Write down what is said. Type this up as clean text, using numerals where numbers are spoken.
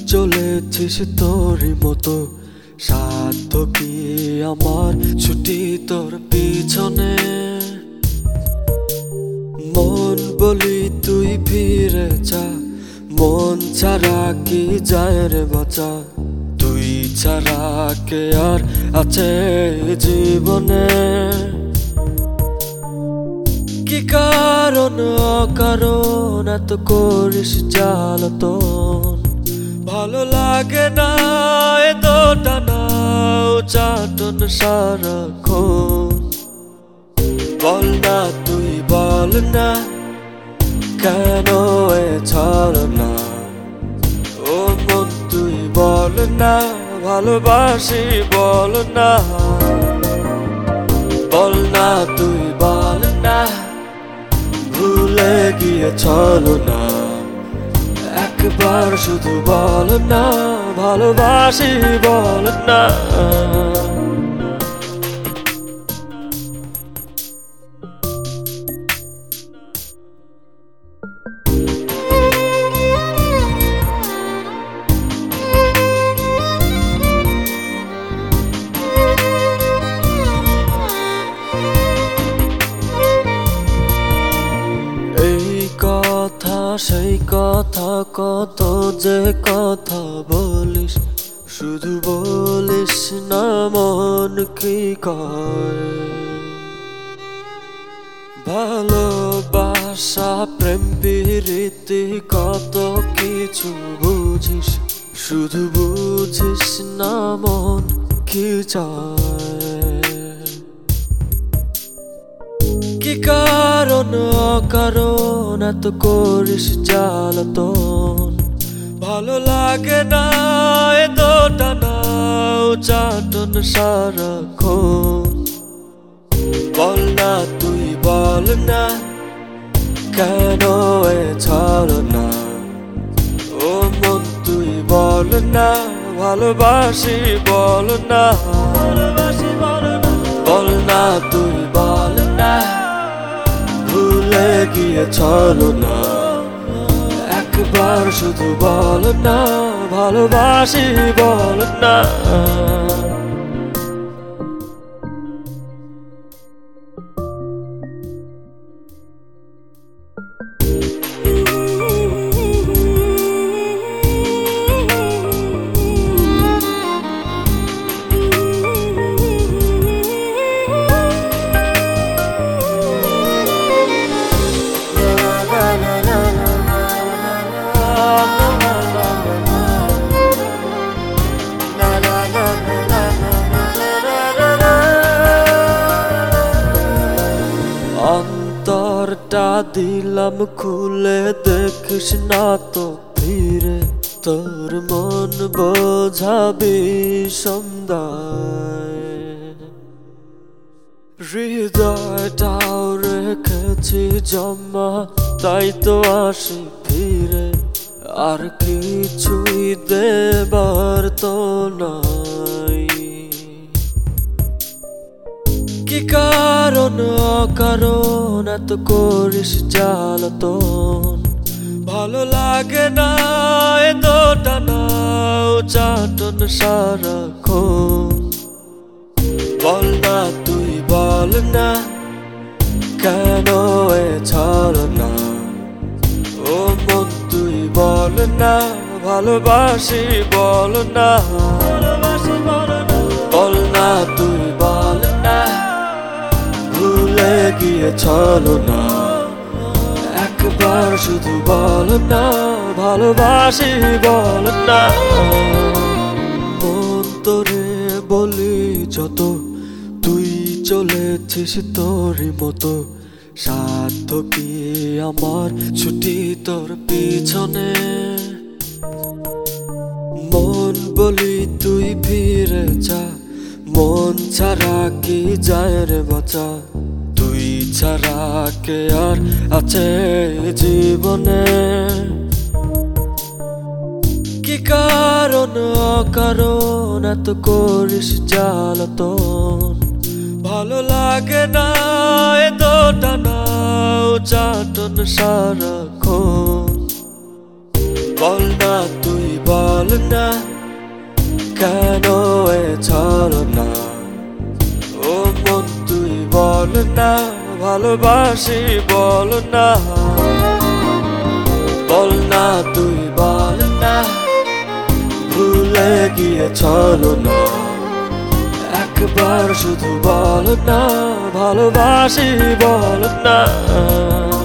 চলেছিস তোরই মতো, সাধ্য কি আমার ছুটি তোর পিছনে। মন বলি তুই ফিরে যা, মন ছাড়া কি যায় রে বাঁচা। তুই ছাড়া কে আর আছে জীবনে। কি কারণ অকারণ এত করিস জ্বালাতন, ভালো লাগে না এত টানা চাটন সারাক্ষণ। বল না তুই বল না, কেন এ ছলনা। ও মন তুই বল না, ভালোবাসি বল না। বল না তুই বল না, ভুলে গিয়ে ছলনা। একবার শুধু বল না, ভালোবাসি বল না। সেই কথা কত যে কথা বলিস, শুধু বলিস না মন কি কয়। ভালোবাসা প্রেম প্রীতি কত কিছু বুঝিস, শুধু বুঝিস না মন কি চায়। কি কারণ অকারণ এত করিস জ্বালাতন, ভালো লাগে না এত টানা চাটন সারাক্ষণ। বল না তুই বল না, কেন এ ছলনা। ও মন তুই বল না, ভালোবাসি বল না। বল না তুই বল না, ভুলে গিয়ে ছলনা। একবার শুধু বল না, ভালোবাসি বল না। অন্তরটা দিলাম খুলে, দেখিস না তো ফিরে। তোর মন বোঝাবি সন্ধ্যায়, হৃদয়টাও রেখেছি জমা, তাই তো আসি ফিরে। আর কিছুই দেবার তো নাই। কি কারণ অকারণ এত করিস জ্বালাতন, ভালো লাগে না এত টানা চাটন সারাক্ষণ। বল না তুই বল না, কেন এ ছলনা। ও মন তুই বল না, ভালোবাসি বল না। বল না তুই বল না, ভুলে গিয়ে ছলনা। একবার শুধু বল না, ভালোবাসি বল না। মন তোরে বলি যত, তুই চলেছিস তোরই মতো, সাধ্য কি আমার ছুটি তোর পিছনে। মন বলি তুই ফিরে যা, মন ছাড়া কি যায় রে বাঁচা। তুই ছাড়া কে আর আছে জীবনে। কি কারণ অকারণ এত করিস জ্বালাতন, ভালো লাগে না এত টানা চাটন সারাক্ষণ। বল না তুই বল বল না কেন এ ছলনা ও মন তুই বল না ভালোবাসি বল না বল না তুই বল না ভুলে গিয়ে ছলনা একবার শুধু বল না ভালোবাসি বল না